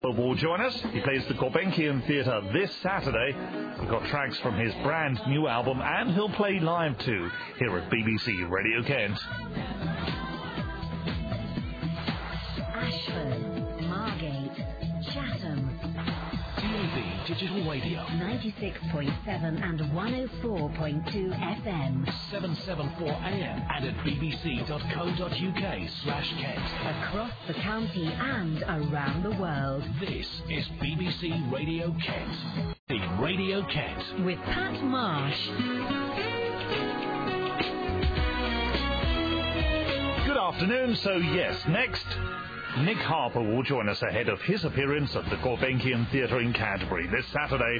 will join us. He plays the Gulbenkian Theatre this Saturday. We've got tracks from his brand new album, and he'll play live too here at BBC Radio Kent. Ashford, Margate, Chatham. DAB Digital Radio. 96.7 and 104.2 FM. 774 AM and at bbc.co.uk/Kent. Across the county and around the world. This is BBC Radio Kent. The Radio Kent. With Pat Marsh. Good afternoon. So yes, next, Nick Harper will join us ahead of his appearance at the Gulbenkian Theatre in Canterbury this Saturday.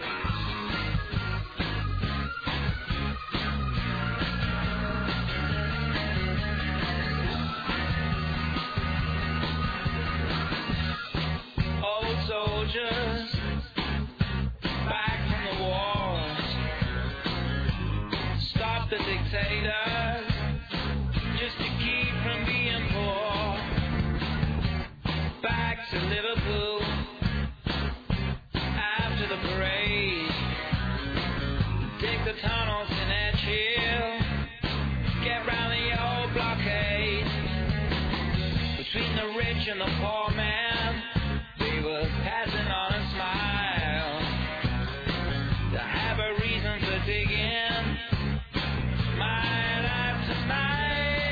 Old soldiers back from the wars, stop the dictators just to keep from being poor. Back to Liverpool after the parade. Dig the tunnels in Edge Hill. Get round the old blockade. Between the rich and the poor man, we were passing on a smile. To have a reason to dig in mile after mile.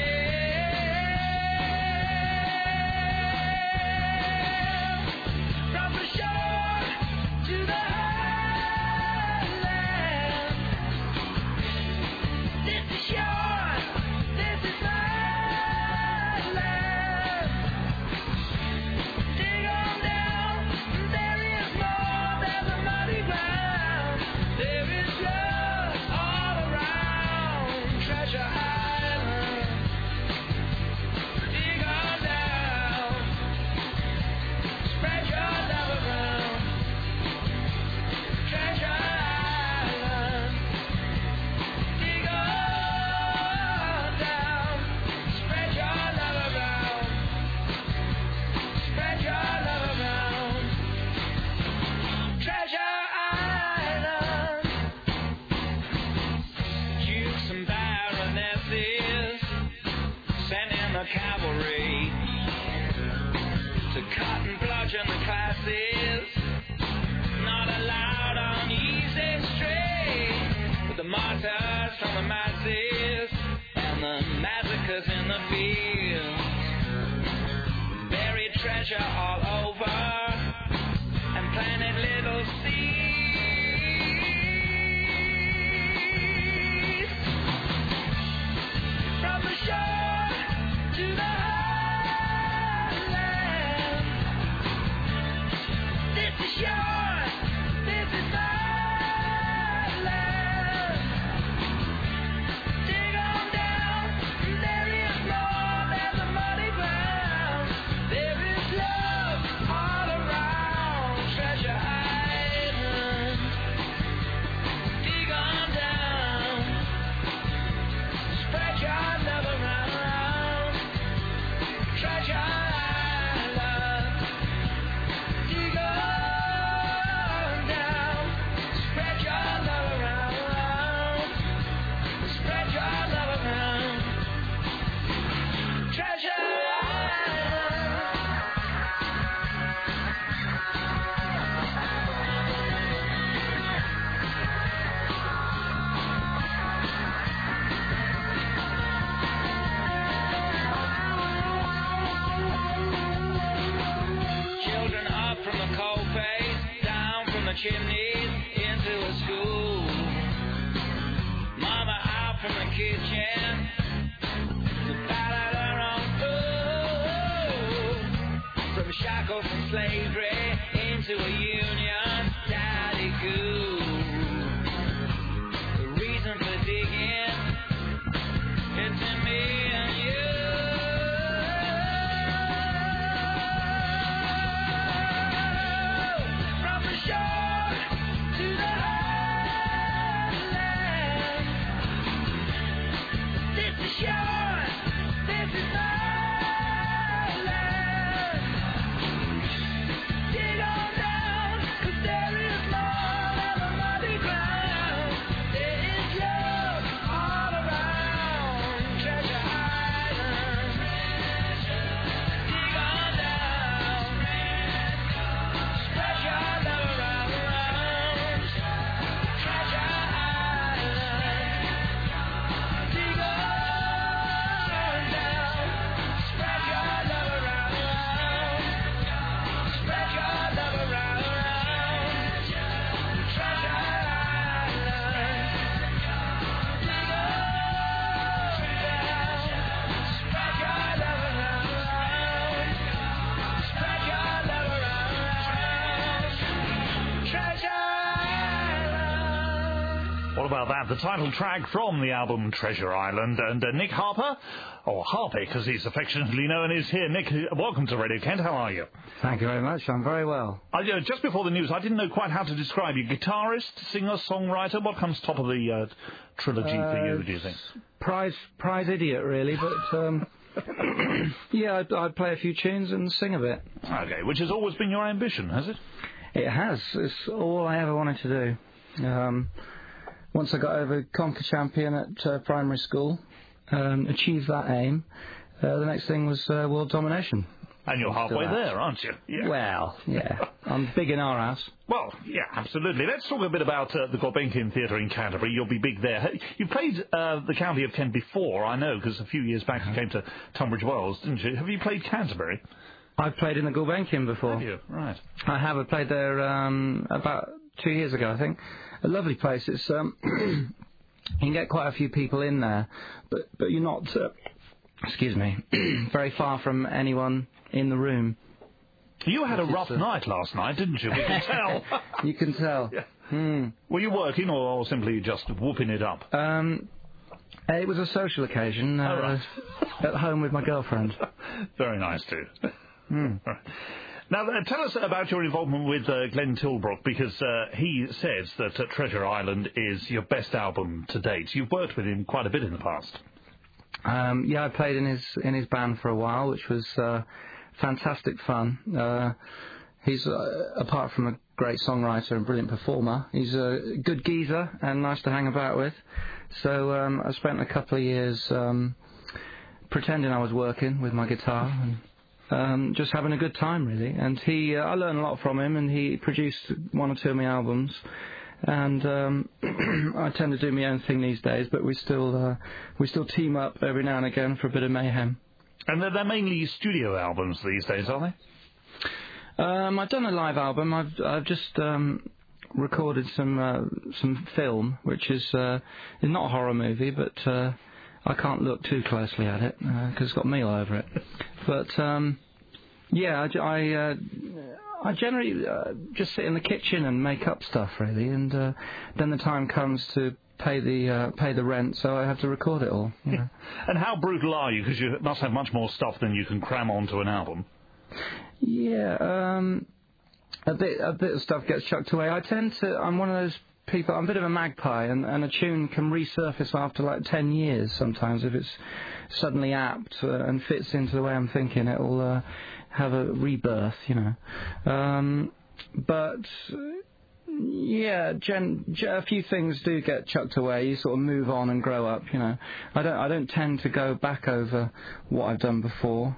Cavalry to cut and bludgeon the classes, not allowed on easy street, with the martyrs from the masses and the massacres in the fields. Buried treasure all over and planted little seeds from the shore to the highland. This is yours, this is my land. Dig on down, there is more than the muddy ground. There is love all around Treasure Island. Dig on down, spread your love around. Treasure Island, dig on down, spread your love around, spread your love around. Treasure from the coal face, down from the chimneys, into a school. Mama out from the kitchen, to ballad her own food. From shackles and slavery, into a union, daddy goo. The reason for digging, it's in me and you. Yours, this is my land. Dig on What about that? The title track from the album Treasure Island. And Nick Harper, or Harpic as he's affectionately known, is here. Nick, welcome to Radio Kent. How are you? Thank you very much. I'm very well. Just before the news, I didn't know quite how to describe you. Guitarist, singer, songwriter? What comes top of the trilogy for you, do you think? Prize idiot, really, but... yeah, I'd play a few tunes and sing a bit. Okay, which has always been your ambition, has it? It has. It's all I ever wanted to do. Once I got over conquer champion at primary school, achieved that aim, the next thing was world domination. And you're halfway there, aren't you? Yeah. Well, yeah. I'm big in our house. Well, yeah, absolutely. Let's talk a bit about the Gulbenkian Theatre in Canterbury. You'll be big there. You played the County of Kent before, I know, because a few years back you came to Tunbridge Wells, didn't you? Have you played Canterbury? I've played in the Gulbenkian before. Have you? Right. I have. I played there about 2 years ago, I think. A lovely place. It's you can get quite a few people in there, but you're not, excuse me, very far from anyone in the room. You had a rough night last night, didn't you? We can tell. You can tell. Yeah. Were you working or simply just whooping it up? It was a social occasion at home with my girlfriend. Very nice too. Right. Now, tell us about your involvement with Glenn Tilbrook, because he says that Treasure Island is your best album to date. You've worked with him quite a bit in the past. Yeah, I played in his band for a while, which was fantastic fun. He's, apart from a great songwriter and brilliant performer, he's a good geezer and nice to hang about with. So I spent a couple of years pretending I was working with my guitar and just having a good time, really. And I learned a lot from him, and he produced one or two of my albums. And I tend to do my own thing these days, but we still team up every now and again for a bit of mayhem. And they're mainly studio albums these days, are they? I've done a live album. I've just recorded some film, which is not a horror movie, but I can't look too closely at it because it's got me all over it. But yeah, I generally just sit in the kitchen and make up stuff, really, and then the time comes to pay the rent, so I have to record it all. You know. And how brutal are you? Because you must have much more stuff than you can cram onto an album. Yeah, a bit of stuff gets chucked away. I'm one of those people. I'm a bit of a magpie, and a tune can resurface after like 10 years sometimes if it's suddenly apt and fits into the way I'm thinking. It'll have a rebirth, you know. But yeah, a few things do get chucked away. You sort of move on and grow up, you know. I don't tend to go back over what I've done before.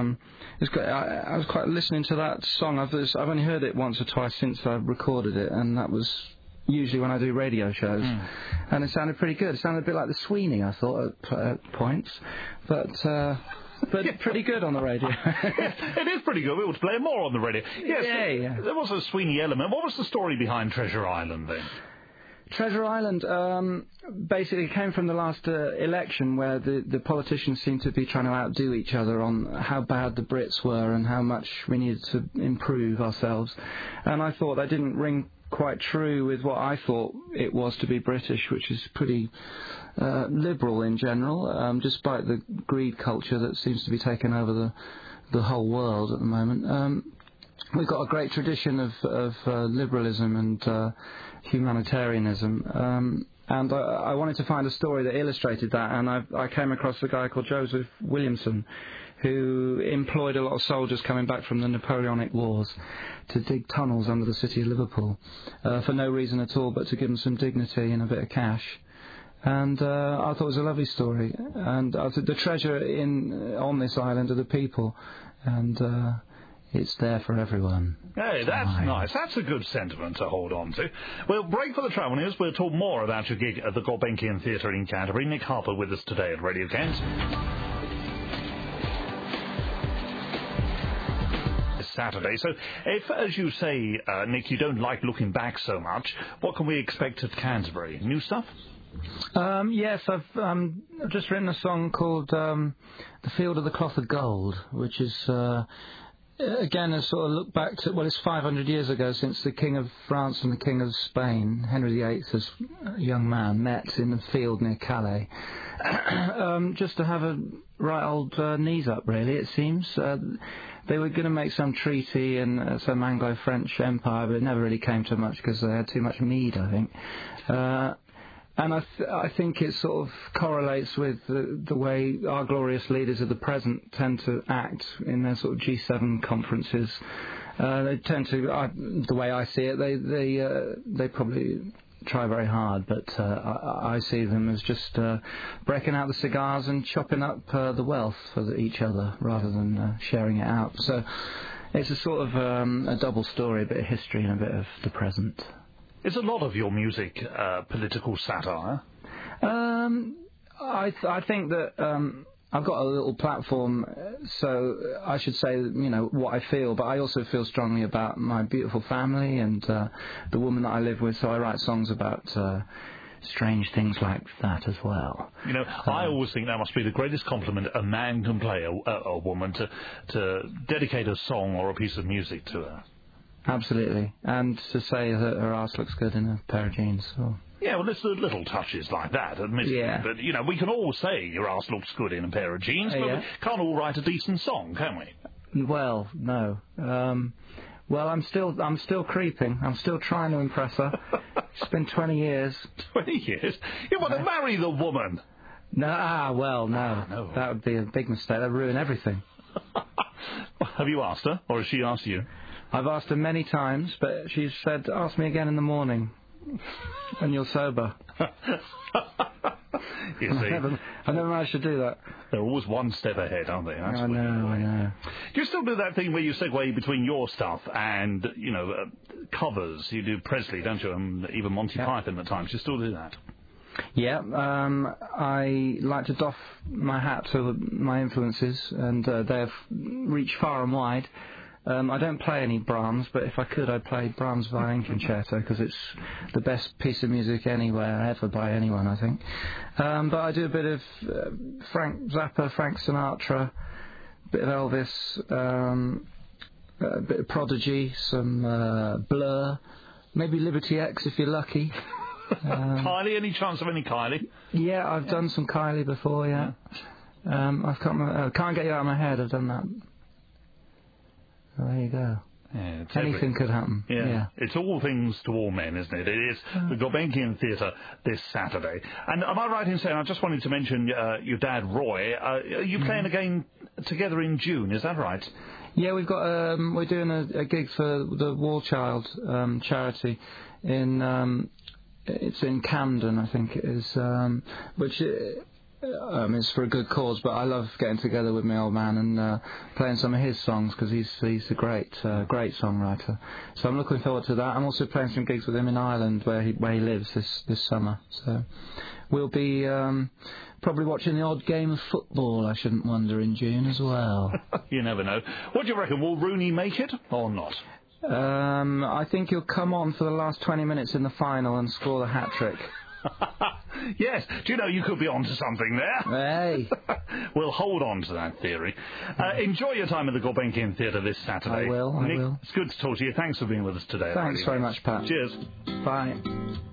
I was quite listening to that song. I've only heard it once or twice since I recorded it, and that was usually when I do radio shows. And it sounded pretty good. It sounded a bit like the Sweeney, I thought, at points. But pretty good on the radio. It is pretty good. We ought to play more on the radio. Yes, yeah. There was a Sweeney element. What was the story behind Treasure Island, then? Treasure Island basically came from the last election, where the politicians seemed to be trying to outdo each other on how bad the Brits were and how much we needed to improve ourselves. And I thought that didn't ring quite true with what I thought it was to be British, which is pretty liberal in general, despite the greed culture that seems to be taking over the whole world at the moment. We've got a great tradition of liberalism and humanitarianism, and I wanted to find a story that illustrated that, and I came across a guy called Joseph Williamson, who employed a lot of soldiers coming back from the Napoleonic Wars to dig tunnels under the city of Liverpool for no reason at all but to give them some dignity and a bit of cash. And I thought it was a lovely story. And the treasure on this island are the people, and it's there for everyone. Hey, that's nice. That's a good sentiment to hold on to. We'll break for the travel news. We'll talk more about your gig at the Gulbenkian Theatre in Canterbury. Nick Harper with us today at Radio Kent. Saturday. So if, as you say, Nick, you don't like looking back so much, what can we expect at Canterbury? New stuff? Yes, I've just written a song called The Field of the Cloth of Gold, which is again, a sort of look back to, well, it's 500 years ago since the King of France and the King of Spain, Henry VIII, as a young man, met in a field near Calais. Just to have a right old knees up, really, it seems. They were going to make some treaty and some Anglo-French empire, but it never really came to much because they had too much mead, I think. And I think it sort of correlates with the way our glorious leaders of the present tend to act in their sort of G7 conferences. They tend to, the way I see it, they probably try very hard, but I see them as just breaking out the cigars and chopping up the wealth for each other rather than sharing it out. So it's a sort of a double story, a bit of history and a bit of the present. Is a lot of your music political satire? I think that I've got a little platform, so I should say, what I feel, but I also feel strongly about my beautiful family and the woman that I live with, so I write songs about strange things like that as well. I always think that must be the greatest compliment a man can pay a woman, to dedicate a song or a piece of music to her. Absolutely, and to say that her arse looks good in a pair of jeans. So. Yeah, well, it's the little touches like that, admittedly. Yeah. But, we can all say your arse looks good in a pair of jeans, but we can't all write a decent song, can we? Well, no. Well, I'm still creeping. I'm still trying to impress her. It's been 20 years. 20 years? You want to marry the woman? No, no. That would be a big mistake. That would ruin everything. Have you asked her, or has she asked you? I've asked her many times, but she's said, ask me again in the morning, when you're sober. You see? I never managed to do that. They're always one step ahead, aren't they? I know. Do you still do that thing where you segue between your stuff and, covers? You do Presley, don't you? And even Monty Python at times. You still do that? Yeah, I like to doff my hat to my influences, and they have reached far and wide. I don't play any Brahms, but if I could, I'd play Brahms' Violin Concerto, because it's the best piece of music anywhere, ever, by anyone, I think. But I do a bit of Frank Zappa, Frank Sinatra, a bit of Elvis, a bit of Prodigy, some Blur, maybe Liberty X if you're lucky. Kylie, any chance of any Kylie? Yeah, I've done some Kylie before, yeah. I can't get you out of my head, I've done that. Well, there you go. Yeah, anything could happen. Yeah. It's all things to all men, isn't it? It is the Gulbenkian Theatre this Saturday. And am I right in saying, I just wanted to mention your dad, Roy, are you playing again together in June, is that right? Yeah, we've got, we're doing a gig for the War Child charity in, it's in Camden, I think it is, which... it's for a good cause, but I love getting together with my old man and playing some of his songs, because he's a great songwriter. So I'm looking forward to that. I'm also playing some gigs with him in Ireland, where he lives this summer. So we'll be probably watching the odd game of football, I shouldn't wonder, in June as well. You never know. What do you reckon? Will Rooney make it or not? I think he'll come on for the last 20 minutes in the final and score the hat-trick. Yes, do you know, you could be on to something there. Hey. We'll hold on to that theory. Enjoy your time at the Gulbenkian Theatre this Saturday. I will. Nick, it's good to talk to you. Thanks for being with us today. Thanks very much, Pat. Cheers. Bye.